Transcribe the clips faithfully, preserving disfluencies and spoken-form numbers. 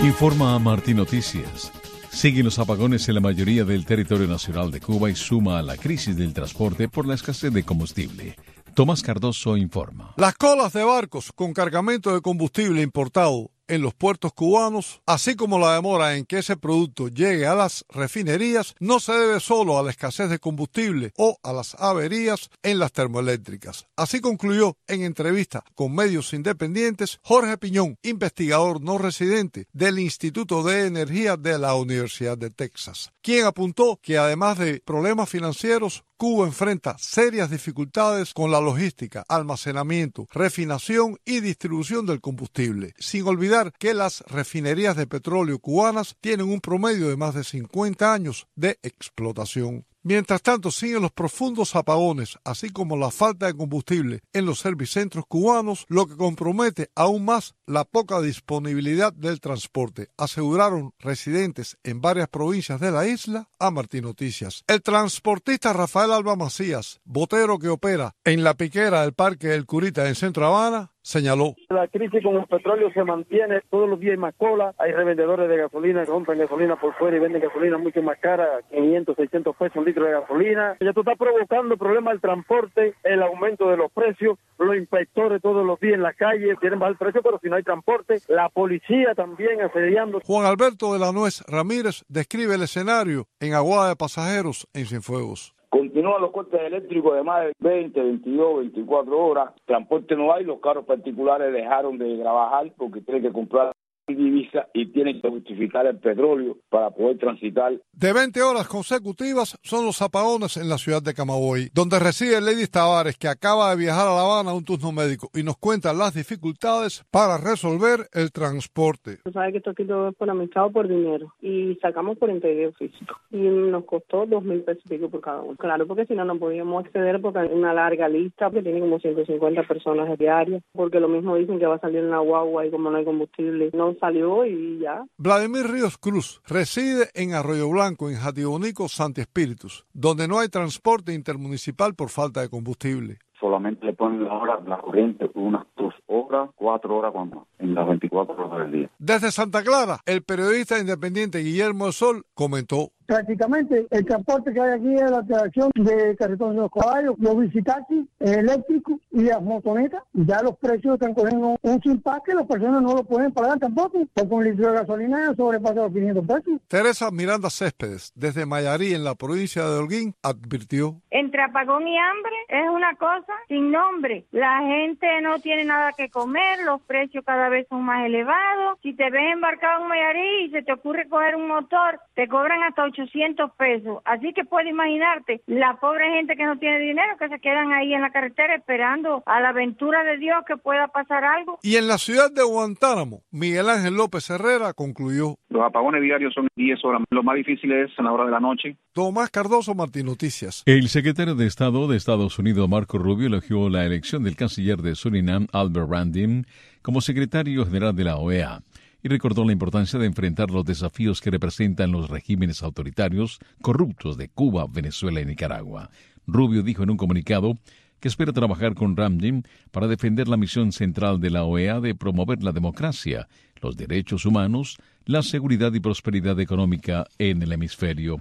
Informa a Martín Noticias. Siguen los apagones en la mayoría del territorio nacional de Cuba y suma a la crisis del transporte por la escasez de combustible. Tomás Cardoso informa. Las colas de barcos con cargamento de combustible importado en los puertos cubanos, así como la demora en que ese producto llegue a las refinerías, no se debe solo a la escasez de combustible o a las averías en las termoeléctricas. Así concluyó en entrevista con medios independientes Jorge Piñón, investigador no residente del Instituto de Energía de la Universidad de Texas, quien apuntó que además de problemas financieros, Cuba enfrenta serias dificultades con la logística, almacenamiento, refinación y distribución del combustible, sin olvidar que las refinerías de petróleo cubanas tienen un promedio de más de cincuenta años de explotación. Mientras tanto, siguen los profundos apagones, así como la falta de combustible en los servicentros cubanos, lo que compromete aún más la poca disponibilidad del transporte, aseguraron residentes en varias provincias de la isla a Martín Noticias. El transportista Rafael Alba Macías, botero que opera en la piquera del Parque del Curita en Centro Habana, señaló. La crisis con el petróleo se mantiene, todos los días hay más cola, hay revendedores de gasolina que compran gasolina por fuera y venden gasolina mucho más cara, quinientos, seiscientos pesos un litro de gasolina. Esto está provocando problemas del transporte, el aumento de los precios, los inspectores todos los días en la calle quieren bajar el precio, pero si no hay transporte, la policía también asediando. Juan Alberto de la Nuez Ramírez describe el escenario en Aguada de Pasajeros en Cienfuegos. Continúan los cortes eléctricos de más de veinte, veintidós, veinticuatro horas. Transporte no hay, los carros particulares dejaron de trabajar porque tienen que comprar divisa y tienen que justificar el petróleo para poder transitar. De veinte horas consecutivas son los apagones en la ciudad de Camagüey, donde reside Lady Tavares, que acaba de viajar a La Habana a un turno médico y nos cuenta las dificultades para resolver el transporte. Tú sabes que esto aquí todo es por amistad o por dinero y sacamos por interés físico y nos costó dos mil pesos y pico por cada uno. Claro, porque si no, no podíamos acceder porque hay una larga lista que tiene como ciento cincuenta personas diarias, porque lo mismo dicen que va a salir en la guagua y como no hay combustible, no salió y ya. Vladimir Ríos Cruz reside en Arroyo Blanco, en Jatibonico, Santi Espíritus, donde no hay transporte intermunicipal por falta de combustible. Solamente le ponen la hora, la corriente, unas dos horas, cuatro horas cuando, en las veinticuatro horas del día. Desde Santa Clara, el periodista independiente Guillermo del Sol comentó. Prácticamente el transporte que hay aquí es la atracción de carretones de los caballos, los bicitaxis eléctricos y las motonetas. Ya los precios están cogiendo un chimpaque, las personas no lo pueden pagar tampoco, porque un litro de gasolina sobrepasa los quinientos pesos. Teresa Miranda Céspedes, desde Mayarí, en la provincia de Holguín, advirtió. Entre apagón y hambre es una cosa sin nombre. La gente no tiene nada que comer, los precios cada vez son más elevados. Si te ves embarcado en Mayarí y se te ocurre coger un motor, te cobran hasta ochocientos pesos. Así que puedes imaginarte la pobre gente que no tiene dinero, que se quedan ahí en la carretera esperando a la aventura de Dios que pueda pasar algo. Y en la ciudad de Guantánamo, Miguel Ángel López Herrera concluyó. Los apagones diarios son diez horas. Lo más difícil es en la hora de la noche. Tomás Cardoso, Martín Noticias. El secretario de Estado de Estados Unidos, Marco Rubio, elogió la elección del canciller de Surinam, Albert Randin, como secretario general de la O E A, y recordó la importancia de enfrentar los desafíos que representan los regímenes autoritarios corruptos de Cuba, Venezuela y Nicaragua. Rubio dijo en un comunicado que espera trabajar con Randin para defender la misión central de la O E A de promover la democracia, los derechos humanos, la seguridad y prosperidad económica en el hemisferio.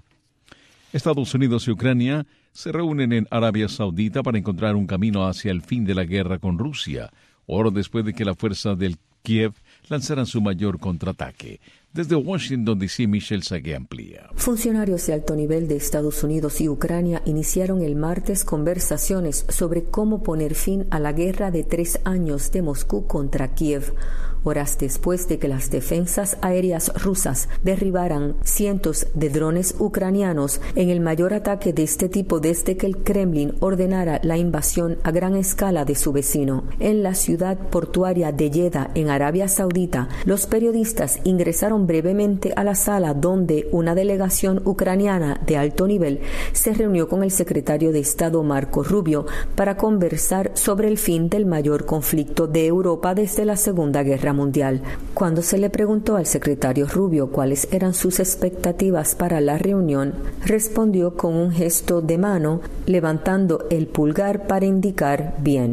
Estados Unidos y Ucrania se reúnen en Arabia Saudita para encontrar un camino hacia el fin de la guerra con Rusia, horas después de que la fuerza del Kiev lanzaran su mayor contraataque. Desde Washington, D C, Michelle Sagué amplía. Funcionarios de alto nivel de Estados Unidos y Ucrania iniciaron el martes conversaciones sobre cómo poner fin a la guerra de tres años de Moscú contra Kiev, horas después de que las defensas aéreas rusas derribaran cientos de drones ucranianos en el mayor ataque de este tipo desde que el Kremlin ordenara la invasión a gran escala de su vecino. En la ciudad portuaria de Jeddah, en Arabia Saudita, los periodistas ingresaron brevemente a la sala donde una delegación ucraniana de alto nivel se reunió con el secretario de Estado Marco Rubio para conversar sobre el fin del mayor conflicto de Europa desde la Segunda Guerra Mundial. Cuando se le preguntó al secretario Rubio cuáles eran sus expectativas para la reunión, respondió con un gesto de mano, levantando el pulgar para indicar bien.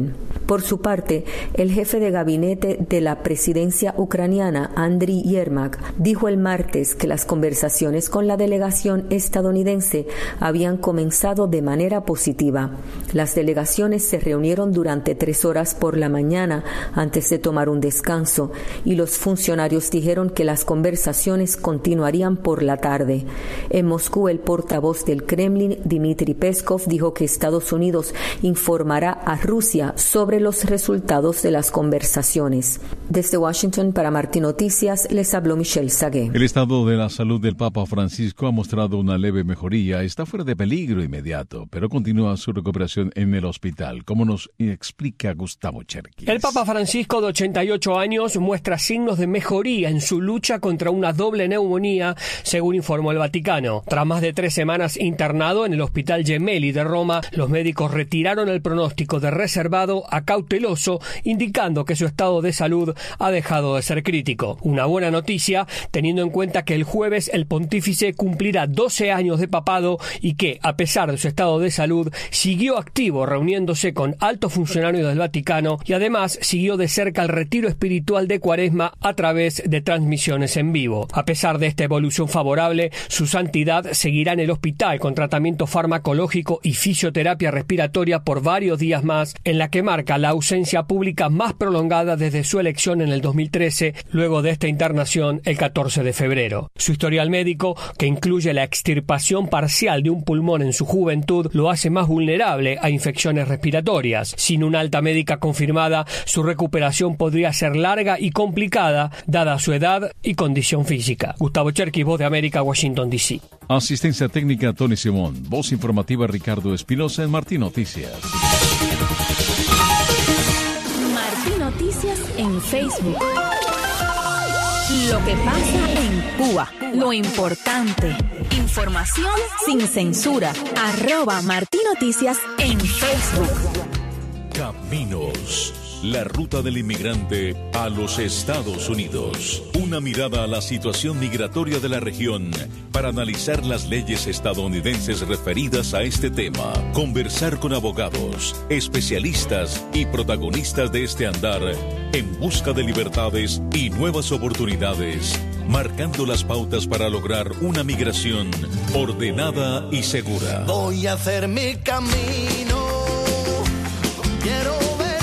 Por su parte, el jefe de gabinete de la presidencia ucraniana, Andriy Yermak, dijo el martes que las conversaciones con la delegación estadounidense habían comenzado de manera positiva. Las delegaciones se reunieron durante tres horas por la mañana antes de tomar un descanso y los funcionarios dijeron que las conversaciones continuarían por la tarde. En Moscú, el portavoz del Kremlin, Dmitry Peskov, dijo que Estados Unidos informará a Rusia sobre los resultados de las conversaciones. Desde Washington, para Martín Noticias, les habló Michelle Sagué. El estado de la salud del Papa Francisco ha mostrado una leve mejoría. Está fuera de peligro inmediato, pero continúa su recuperación en el hospital, como nos explica Gustavo Cherkis. El Papa Francisco, de ochenta y ocho años, muestra signos de mejoría en su lucha contra una doble neumonía, según informó el Vaticano. Tras más de tres semanas internado en el Hospital Gemelli de Roma, los médicos retiraron el pronóstico de reservado a cauteloso, indicando que su estado de salud ha dejado de ser crítico. Una buena noticia, teniendo en cuenta que el jueves el pontífice cumplirá doce años de papado y que, a pesar de su estado de salud, siguió activo reuniéndose con altos funcionarios del Vaticano y además siguió de cerca el retiro espiritual de Cuaresma a través de transmisiones en vivo. A pesar de esta evolución favorable, su santidad seguirá en el hospital con tratamiento farmacológico y fisioterapia respiratoria por varios días más, en la que marca la ausencia pública más prolongada desde su elección en el dos mil trece, luego de esta internación el catorce de febrero. Su historial médico, que incluye la extirpación parcial de un pulmón en su juventud, lo hace más vulnerable a infecciones respiratorias. Sin una alta médica confirmada, su recuperación podría ser larga y complicada, dada su edad y condición física. Gustavo Cherkis, Voz de América, Washington, D C. Asistencia técnica Tony Simón, voz informativa Ricardo Espinosa en Martín Noticias. Martín Noticias en Facebook. Lo que pasa en Cuba, lo importante. Información sin censura. Arroba Martín Noticias en Facebook. Caminos. La ruta del inmigrante a los Estados Unidos. Una mirada a la situación migratoria de la región para analizar las leyes estadounidenses referidas a este tema. Conversar con abogados, especialistas y protagonistas de este andar en busca de libertades y nuevas oportunidades, marcando las pautas para lograr una migración ordenada y segura. Voy a hacer mi camino. Quiero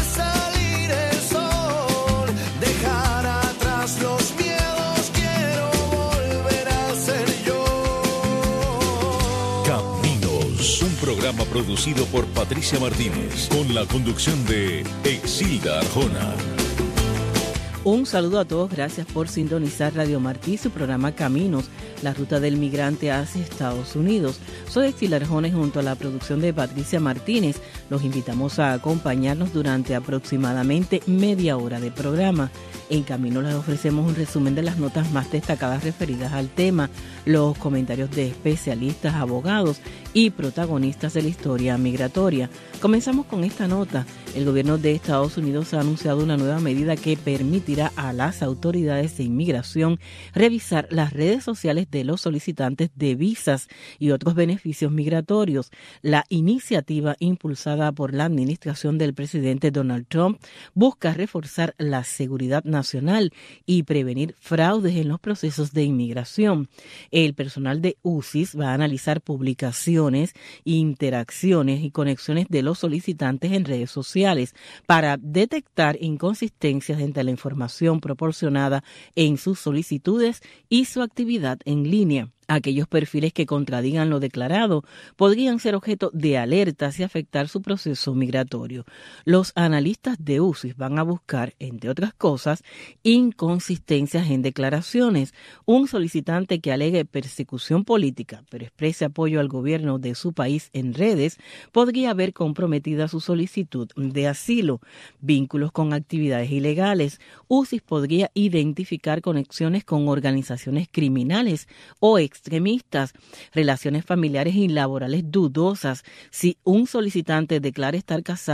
programa producido por Patricia Martínez, con la conducción de Exilda Arjona. Un saludo a todos, gracias por sintonizar Radio Martí, su programa Caminos, la ruta del migrante hacia Estados Unidos. Soy Exilda Arjona y junto a la producción de Patricia Martínez, los invitamos a acompañarnos durante aproximadamente media hora de programa. En Camino les ofrecemos un resumen de las notas más destacadas referidas al tema, los comentarios de especialistas, abogados y protagonistas de la historia migratoria. Comenzamos con esta nota. El gobierno de Estados Unidos ha anunciado una nueva medida que permitirá a las autoridades de inmigración revisar las redes sociales de los solicitantes de visas y otros beneficios migratorios. La iniciativa, impulsada por la administración del presidente Donald Trump, busca reforzar la seguridad nacional y prevenir fraudes en los procesos de inmigración. El personal de U C I S va a analizar publicaciones, interacciones y conexiones de los solicitantes en redes sociales para detectar inconsistencias entre la información proporcionada en sus solicitudes y su actividad en línea. Aquellos perfiles que contradigan lo declarado podrían ser objeto de alertas y afectar su proceso migratorio. Los analistas de U C I S van a buscar, entre otras cosas, inconsistencias en declaraciones. Un solicitante que alegue persecución política, pero exprese apoyo al gobierno de su país en redes, podría ver comprometida su solicitud de asilo. Vínculos con actividades ilegales. U C I S podría identificar conexiones con organizaciones criminales o extremistas, relaciones familiares y laborales dudosas. Si un solicitante declara estar casado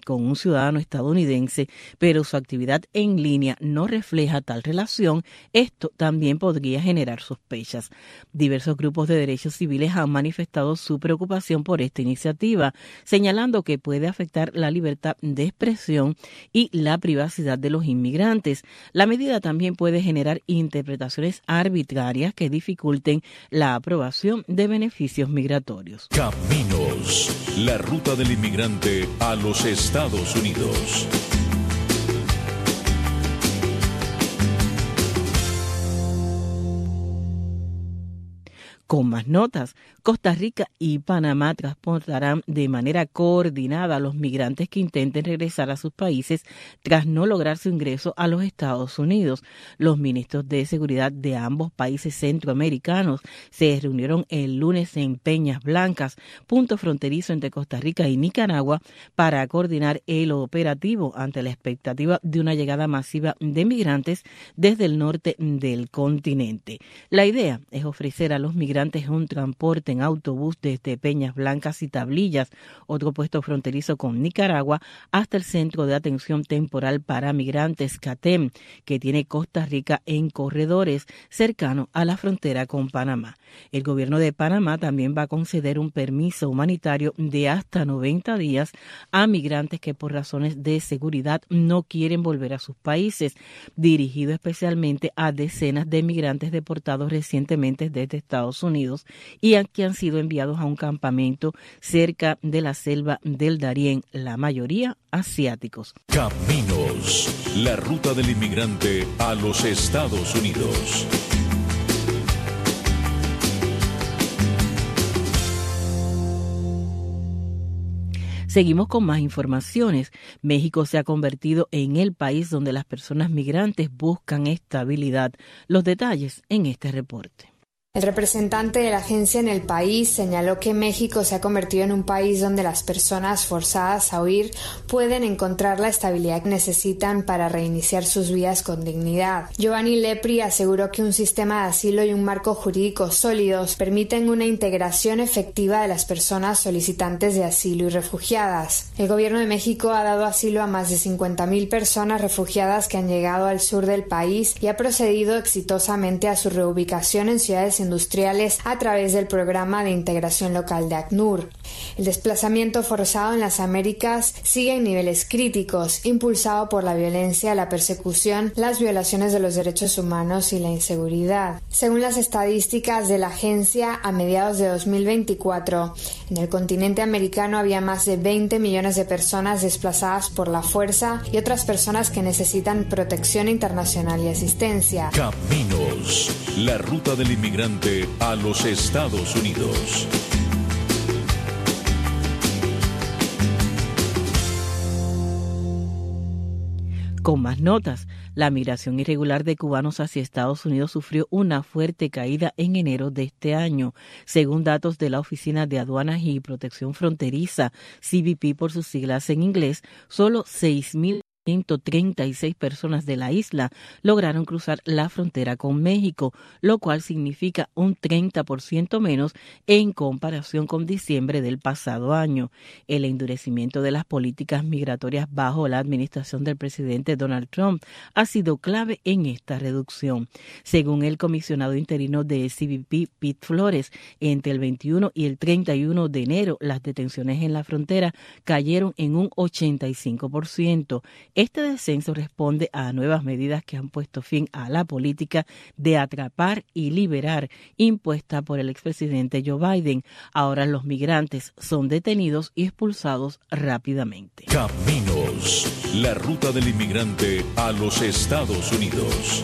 con un ciudadano estadounidense, pero su actividad en línea no refleja tal relación, esto también podría generar sospechas. Diversos grupos de derechos civiles han manifestado su preocupación por esta iniciativa, señalando que puede afectar la libertad de expresión y la privacidad de los inmigrantes. La medida también puede generar interpretaciones arbitrarias que dificulten la aprobación de beneficios migratorios. Caminos, la ruta del inmigrante a los Estados Unidos. Con más notas, Costa Rica y Panamá transportarán de manera coordinada a los migrantes que intenten regresar a sus países tras no lograr su ingreso a los Estados Unidos. Los ministros de seguridad de ambos países centroamericanos se reunieron el lunes en Peñas Blancas, punto fronterizo entre Costa Rica y Nicaragua, para coordinar el operativo ante la expectativa de una llegada masiva de migrantes desde el norte del continente. La idea es ofrecer a los migrantes un transporte en autobús desde Peñas Blancas y Tablillas, otro puesto fronterizo con Nicaragua, hasta el Centro de Atención Temporal para Migrantes C A T E M, que tiene Costa Rica en Corredores, cercano a la frontera con Panamá. El gobierno de Panamá también va a conceder un permiso humanitario de hasta noventa días a migrantes que por razones de seguridad no quieren volver a sus países, dirigido especialmente a decenas de migrantes deportados recientemente desde Estados Unidos y a que han sido enviados a un campamento cerca de la selva del Darién, la mayoría asiáticos. Caminos, la ruta del inmigrante a los Estados Unidos. Seguimos con más informaciones. México se ha convertido en el país donde las personas migrantes buscan estabilidad. Los detalles en este reporte. El representante de la agencia en el país señaló que México se ha convertido en un país donde las personas forzadas a huir pueden encontrar la estabilidad que necesitan para reiniciar sus vidas con dignidad. Giovanni Lepri aseguró que un sistema de asilo y un marco jurídico sólidos permiten una integración efectiva de las personas solicitantes de asilo y refugiadas. El gobierno de México ha dado asilo a más de cincuenta mil personas refugiadas que han llegado al sur del país y ha procedido exitosamente a su reubicación en ciudades industriales a través del programa de integración local de ACNUR. El desplazamiento forzado en las Américas sigue en niveles críticos, impulsado por la violencia, la persecución, las violaciones de los derechos humanos y la inseguridad. Según las estadísticas de la agencia, a mediados de dos mil veinticuatro, en el continente americano había más de veinte millones de personas desplazadas por la fuerza y otras personas que necesitan protección internacional y asistencia. Caminos, la ruta del inmigrante a los Estados Unidos. Con más notas, la migración irregular de cubanos hacia Estados Unidos sufrió una fuerte caída en enero de este año. Según datos de la Oficina de Aduanas y Protección Fronteriza, C B P por sus siglas en inglés, solo seis mil ciento treinta y seis personas de la isla lograron cruzar la frontera con México, lo cual significa un treinta por ciento menos en comparación con diciembre del pasado año. El endurecimiento de las políticas migratorias bajo la administración del presidente Donald Trump ha sido clave en esta reducción. Según el comisionado interino de C B P, Pete Flores, entre el veintiuno y el treinta y uno de enero, las detenciones en la frontera cayeron en un ochenta y cinco por ciento. Este descenso responde a nuevas medidas que han puesto fin a la política de atrapar y liberar impuesta por el expresidente Joe Biden. Ahora los migrantes son detenidos y expulsados rápidamente. Caminos, la ruta del inmigrante a los Estados Unidos.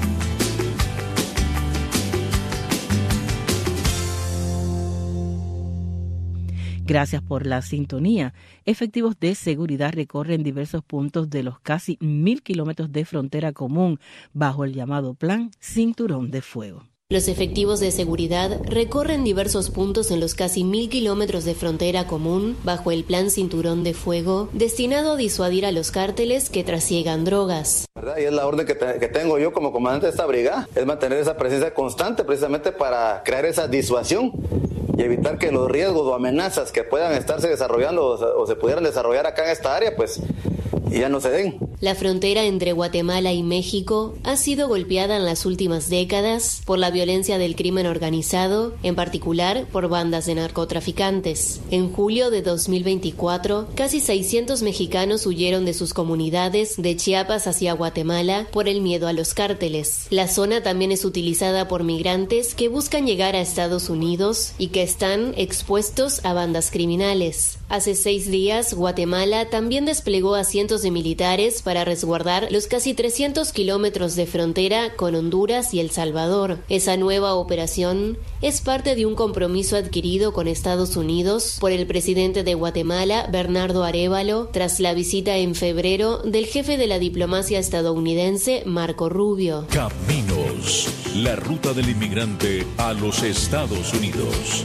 Gracias por la sintonía. Efectivos de seguridad recorren diversos puntos de los casi mil kilómetros de frontera común bajo el llamado Plan Cinturón de Fuego. Los efectivos de seguridad recorren diversos puntos en los casi mil kilómetros de frontera común bajo el Plan Cinturón de Fuego, destinado a disuadir a los cárteles que trasiegan drogas. ¿Verdad? Y es la orden que, te, que tengo yo como comandante de esta brigada, es mantener esa presencia constante precisamente para crear esa disuasión y evitar que los riesgos o amenazas que puedan estarse desarrollando o, o se pudieran desarrollar acá en esta área, pues ya no se den. La frontera entre Guatemala y México ha sido golpeada en las últimas décadas por la violencia del crimen organizado, en particular por bandas de narcotraficantes. En julio de dos mil veinticuatro, casi seiscientos mexicanos huyeron de sus comunidades de Chiapas hacia Guatemala por el miedo a los cárteles. La zona también es utilizada por migrantes que buscan llegar a Estados Unidos y que están expuestos a bandas criminales. Hace seis días, Guatemala también desplegó a cientos de militares para resguardar los casi trescientos kilómetros de frontera con Honduras y El Salvador. Esa nueva operación es parte de un compromiso adquirido con Estados Unidos por el presidente de Guatemala, Bernardo Arévalo, tras la visita en febrero del jefe de la diplomacia estadounidense, Marco Rubio. Caminos, la ruta del inmigrante a los Estados Unidos.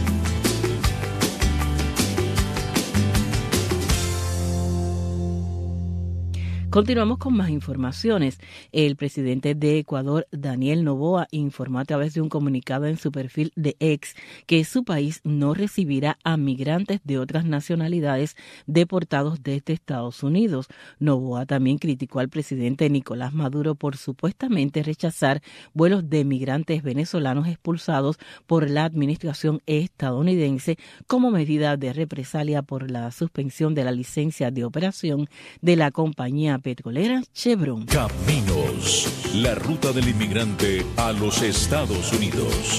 Continuamos con más informaciones. El presidente de Ecuador, Daniel Noboa, informó a través de un comunicado en su perfil de X que su país no recibirá a migrantes de otras nacionalidades deportados desde Estados Unidos. Noboa también criticó al presidente Nicolás Maduro por supuestamente rechazar vuelos de migrantes venezolanos expulsados por la administración estadounidense como medida de represalia por la suspensión de la licencia de operación de la compañía petrolera Chevron. Caminos, la ruta del inmigrante a los Estados Unidos.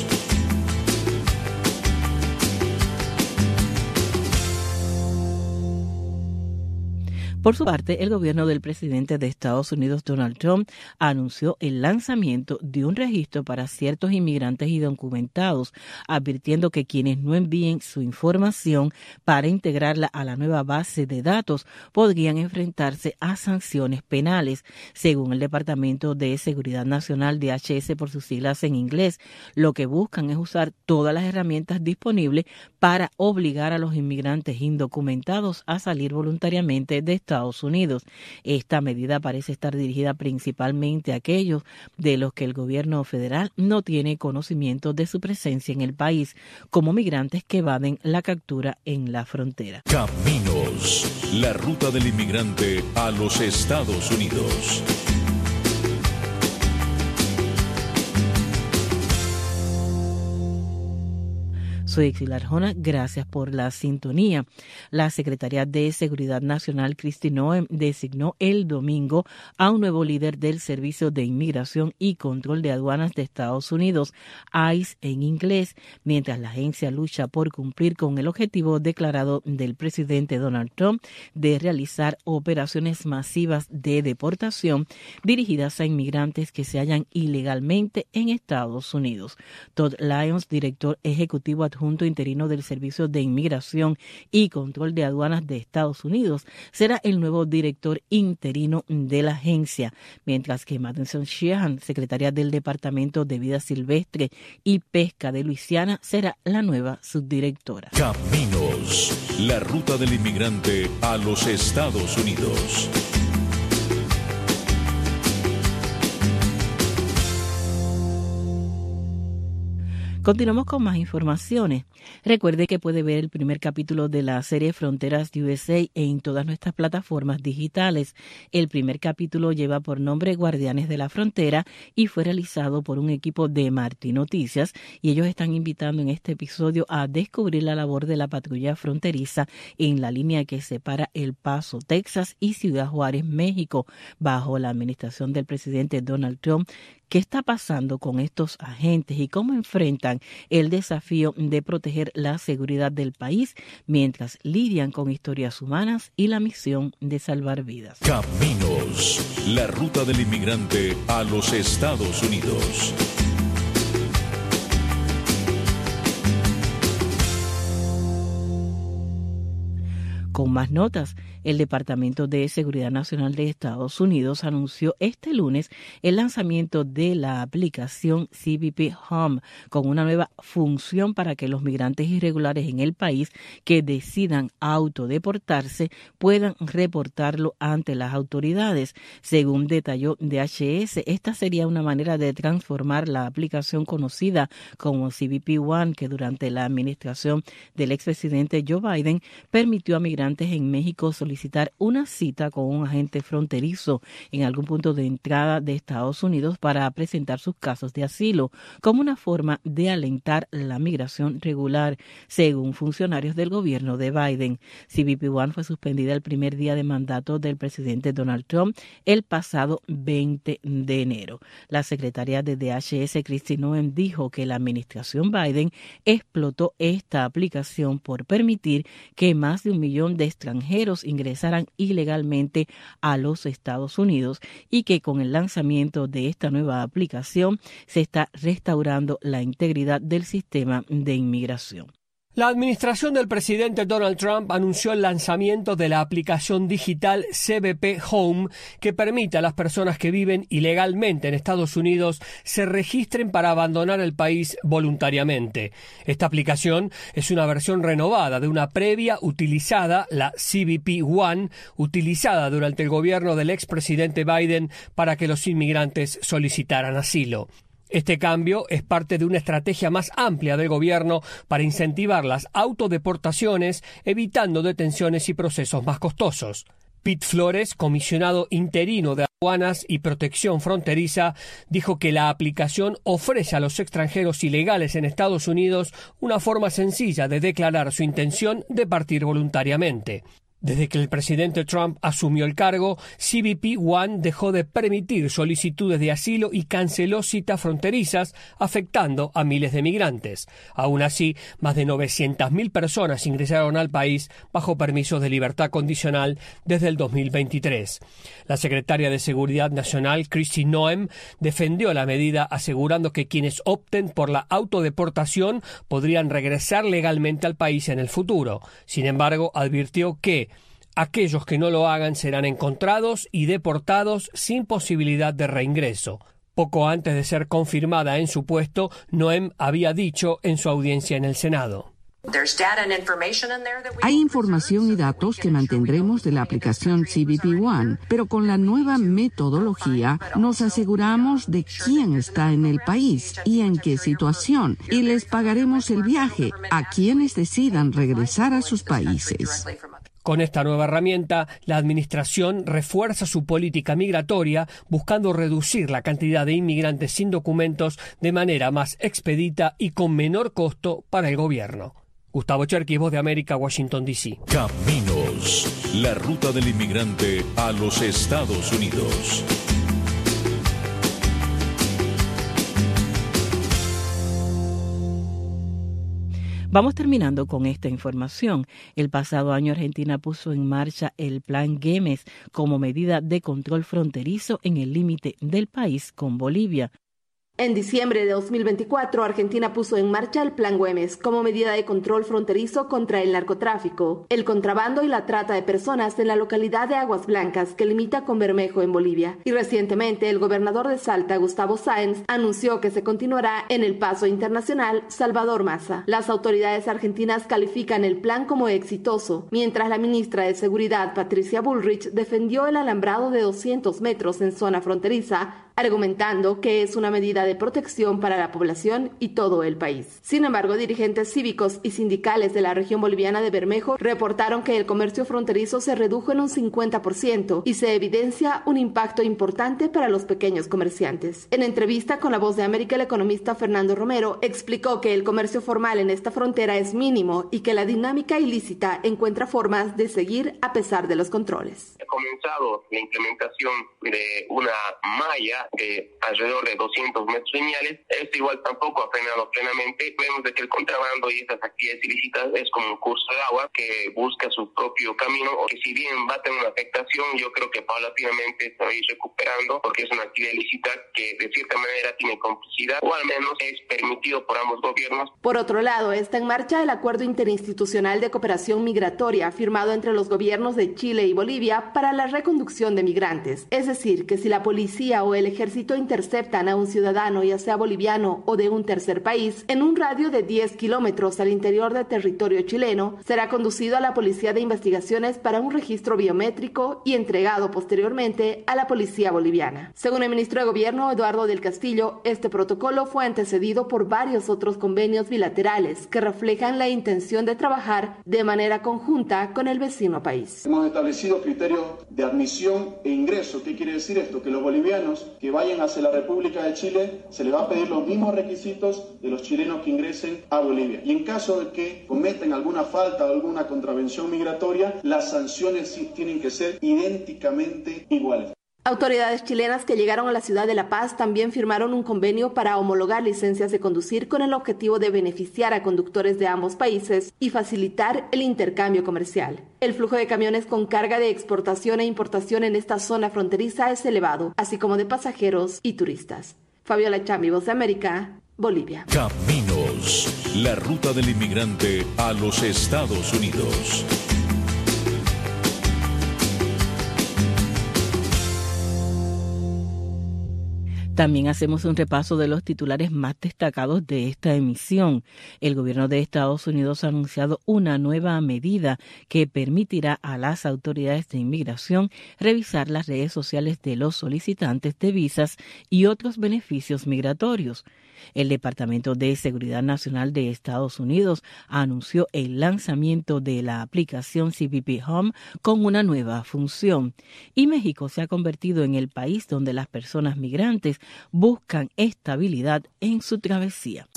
Por su parte, el gobierno del presidente de Estados Unidos, Donald Trump, anunció el lanzamiento de un registro para ciertos inmigrantes indocumentados, advirtiendo que quienes no envíen su información para integrarla a la nueva base de datos podrían enfrentarse a sanciones penales. Según el Departamento de Seguridad Nacional, D H S por sus siglas en inglés, lo que buscan es usar todas las herramientas disponibles para obligar a los inmigrantes indocumentados a salir voluntariamente de Estados Unidos. Esta medida parece estar dirigida principalmente a aquellos de los que el gobierno federal no tiene conocimiento de su presencia en el país, como migrantes que evaden la captura en la frontera. Caminos, la ruta del inmigrante a los Estados Unidos. Soy Exil Arjona, gracias por la sintonía. La Secretaría de Seguridad Nacional, Kristi Noem, designó el domingo a un nuevo líder del Servicio de Inmigración y Control de Aduanas de Estados Unidos, I C E en inglés, mientras la agencia lucha por cumplir con el objetivo declarado del presidente Donald Trump de realizar operaciones masivas de deportación dirigidas a inmigrantes que se hallan ilegalmente en Estados Unidos. Todd Lyons, director ejecutivo adjunto interino del Servicio de Inmigración y Control de Aduanas de Estados Unidos, será el nuevo director interino de la agencia, mientras que Madison Sheehan, secretaria del Departamento de Vida Silvestre y Pesca de Luisiana, será la nueva subdirectora. Caminos, la ruta del inmigrante a los Estados Unidos. Continuamos con más informaciones. Recuerde que puede ver el primer capítulo de la serie Fronteras U S A en todas nuestras plataformas digitales. El primer capítulo lleva por nombre Guardianes de la Frontera y fue realizado por un equipo de Martí Noticias, y ellos están invitando en este episodio a descubrir la labor de la patrulla fronteriza en la línea que separa El Paso, Texas y Ciudad Juárez, México, bajo la administración del presidente Donald Trump. ¿Qué está pasando con estos agentes y cómo enfrentan el desafío de proteger la seguridad del país mientras lidian con historias humanas y la misión de salvar vidas? Caminos, la ruta del inmigrante a los Estados Unidos. Con más notas, el Departamento de Seguridad Nacional de Estados Unidos anunció este lunes el lanzamiento de la aplicación C B P Home con una nueva función para que los migrantes irregulares en el país que decidan autodeportarse puedan reportarlo ante las autoridades. Según detalló D H S, esta sería una manera de transformar la aplicación conocida como C B P One, que durante la administración del expresidente Joe Biden permitió a migrantes en México solicitar una cita con un agente fronterizo en algún punto de entrada de Estados Unidos para presentar sus casos de asilo, como una forma de alentar la migración regular, según funcionarios del gobierno de Biden. C B P One fue suspendida el primer día de mandato del presidente Donald Trump el pasado veinte de enero. La secretaria de D H S, Kristi Noem, dijo que la administración Biden explotó esta aplicación por permitir que más de un millón de extranjeros ingresaran ilegalmente a los Estados Unidos y que con el lanzamiento de esta nueva aplicación se está restaurando la integridad del sistema de inmigración. La administración del presidente Donald Trump anunció el lanzamiento de la aplicación digital C B P Home, que permite a las personas que viven ilegalmente en Estados Unidos se registren para abandonar el país voluntariamente. Esta aplicación es una versión renovada de una previa utilizada, la C B P One, utilizada durante el gobierno del expresidente Biden para que los inmigrantes solicitaran asilo. Este cambio es parte de una estrategia más amplia del gobierno para incentivar las autodeportaciones, evitando detenciones y procesos más costosos. Pete Flores, comisionado interino de Aduanas y Protección Fronteriza, dijo que la aplicación ofrece a los extranjeros ilegales en Estados Unidos una forma sencilla de declarar su intención de partir voluntariamente. Desde que el presidente Trump asumió el cargo, C B P One dejó de permitir solicitudes de asilo y canceló citas fronterizas, afectando a miles de migrantes. Aún así, más de novecientas mil personas ingresaron al país bajo permisos de libertad condicional desde el dos mil veintitrés. La secretaria de Seguridad Nacional, Kristi Noem, defendió la medida, asegurando que quienes opten por la autodeportación podrían regresar legalmente al país en el futuro. Sin embargo, advirtió que aquellos que no lo hagan serán encontrados y deportados sin posibilidad de reingreso. Poco antes de ser confirmada en su puesto, Noem había dicho en su audiencia en el Senado: hay información y datos que mantendremos de la aplicación C B P One, pero con la nueva metodología nos aseguramos de quién está en el país y en qué situación, y les pagaremos el viaje a quienes decidan regresar a sus países. Con esta nueva herramienta, la administración refuerza su política migratoria, buscando reducir la cantidad de inmigrantes sin documentos de manera más expedita y con menor costo para el gobierno. Gustavo Cherkis, Voz de América, Washington, D C Caminos, la ruta del inmigrante a los Estados Unidos. Vamos terminando con esta información. El pasado año Argentina puso en marcha el Plan Güemes como medida de control fronterizo en el límite del país con Bolivia. En diciembre de dos mil veinticuatro, Argentina puso en marcha el Plan Güemes como medida de control fronterizo contra el narcotráfico, el contrabando y la trata de personas en la localidad de Aguas Blancas, que limita con Bermejo en Bolivia. Y recientemente, el gobernador de Salta, Gustavo Sáenz, anunció que se continuará en el paso internacional Salvador Maza. Las autoridades argentinas califican el plan como exitoso, mientras la ministra de Seguridad, Patricia Bullrich, defendió el alambrado de doscientos metros en zona fronteriza, argumentando que es una medida de protección para la población y todo el país. Sin embargo, dirigentes cívicos y sindicales de la región boliviana de Bermejo reportaron que el comercio fronterizo se redujo en un cincuenta por ciento y se evidencia un impacto importante para los pequeños comerciantes. En entrevista con La Voz de América, el economista Fernando Romero explicó que el comercio formal en esta frontera es mínimo y que la dinámica ilícita encuentra formas de seguir a pesar de los controles. Ha comenzado la implementación de una malla profundidad de alrededor de doscientos metros lineales. Esto igual tampoco ha frenado plenamente. Vemos de que el contrabando y estas actividades ilícitas es como un curso de agua que busca su propio camino, o que si bien va a tener una afectación, yo creo que paulatinamente se va a ir recuperando, porque es una actividad ilícita que de cierta manera tiene complicidad, o al menos es permitido por ambos gobiernos. Por otro lado, está en marcha el Acuerdo Interinstitucional de Cooperación Migratoria firmado entre los gobiernos de Chile y Bolivia para la reconducción de migrantes. Es decir, que si la policía o el ejército interceptan a un ciudadano, ya sea boliviano o de un tercer país, en un radio de diez kilómetros al interior del territorio chileno, será conducido a la Policía de Investigaciones para un registro biométrico y entregado posteriormente a la policía boliviana. Según el ministro de Gobierno, Eduardo del Castillo, este protocolo fue antecedido por varios otros convenios bilaterales que reflejan la intención de trabajar de manera conjunta con el vecino país. Hemos establecido criterios de admisión e ingreso. ¿Qué quiere decir esto? Que los bolivianos que vayan hacia la República de Chile se les va a pedir los mismos requisitos de los chilenos que ingresen a Bolivia. Y en caso de que cometen alguna falta o alguna contravención migratoria, las sanciones sí tienen que ser idénticamente iguales. Autoridades chilenas que llegaron a la ciudad de La Paz también firmaron un convenio para homologar licencias de conducir con el objetivo de beneficiar a conductores de ambos países y facilitar el intercambio comercial. El flujo de camiones con carga de exportación e importación en esta zona fronteriza es elevado, así como de pasajeros y turistas. Fabiola Chambi, Voz de América, Bolivia. Caminos, la ruta del inmigrante a los Estados Unidos. También hacemos un repaso de los titulares más destacados de esta emisión. El gobierno de Estados Unidos ha anunciado una nueva medida que permitirá a las autoridades de inmigración revisar las redes sociales de los solicitantes de visas y otros beneficios migratorios. El Departamento de Seguridad Nacional de Estados Unidos anunció el lanzamiento de la aplicación C B P Home con una nueva función. Y México se ha convertido en el país donde las personas migrantes buscan estabilidad en su travesía.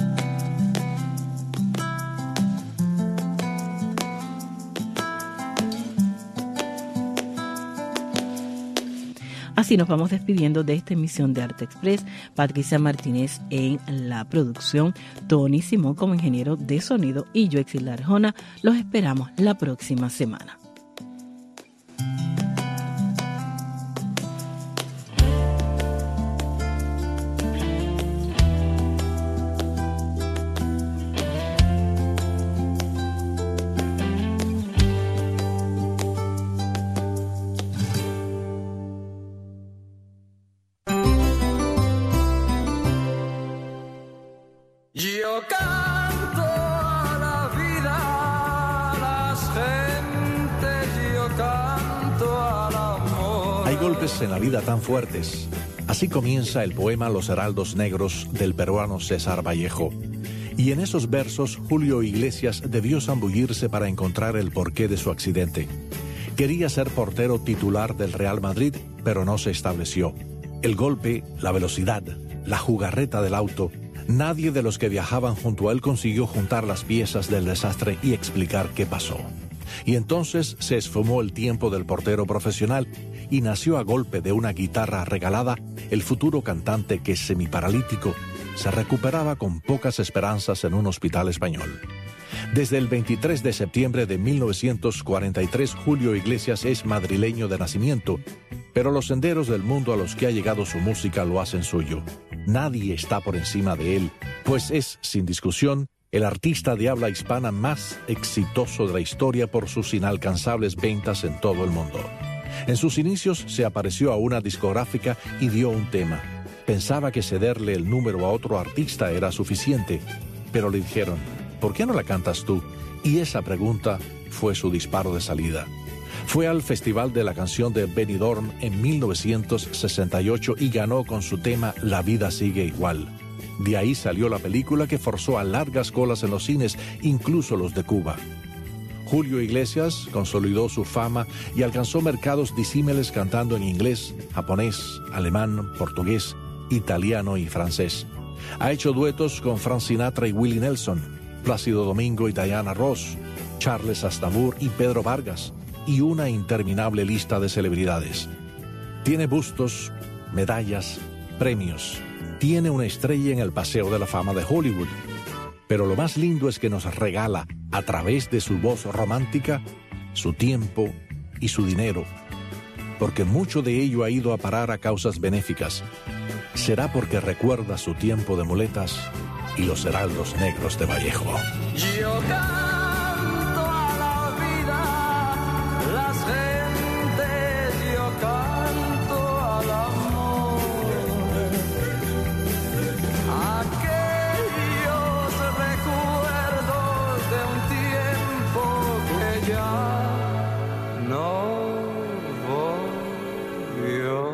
Así nos vamos despidiendo de esta emisión de Arte Express. Patricia Martínez en la producción, Tony Simón como ingeniero de sonido y yo, Exilda Arjona. Los esperamos la próxima semana. En la vida tan fuertes. Así comienza el poema Los Heraldos Negros del peruano César Vallejo. Y en esos versos Julio Iglesias debió zambullirse para encontrar el porqué de su accidente. Quería ser portero titular del Real Madrid, pero no se estableció. El golpe, la velocidad, la jugarreta del auto, nadie de los que viajaban junto a él consiguió juntar las piezas del desastre y explicar qué pasó. Y entonces se esfumó el tiempo del portero profesional y nació a golpe de una guitarra regalada el futuro cantante que, semiparalítico, se recuperaba con pocas esperanzas en un hospital español. Desde el veintitrés de septiembre de mil novecientos cuarenta y tres, Julio Iglesias es madrileño de nacimiento, pero los senderos del mundo a los que ha llegado su música lo hacen suyo. Nadie está por encima de él, pues es, sin discusión, el artista de habla hispana más exitoso de la historia por sus inalcanzables ventas en todo el mundo. En sus inicios se apareció a una discográfica y dio un tema. Pensaba que cederle el número a otro artista era suficiente, pero le dijeron, ¿por qué no la cantas tú? Y esa pregunta fue su disparo de salida. Fue al Festival de la Canción de Benidorm en mil novecientos sesenta y ocho y ganó con su tema La vida sigue igual. De ahí salió la película que forzó a largas colas en los cines, incluso los de Cuba. Julio Iglesias consolidó su fama y alcanzó mercados disímiles cantando en inglés, japonés, alemán, portugués, italiano y francés. Ha hecho duetos con Frank Sinatra y Willie Nelson, Plácido Domingo y Diana Ross, Charles Aznavour y Pedro Vargas, y una interminable lista de celebridades. Tiene bustos, medallas, premios. Tiene una estrella en el Paseo de la Fama de Hollywood. Pero lo más lindo es que nos regala, a través de su voz romántica, su tiempo y su dinero. Porque mucho de ello ha ido a parar a causas benéficas. Será porque recuerda su tiempo de muletas y los heraldos negros de Vallejo. Yo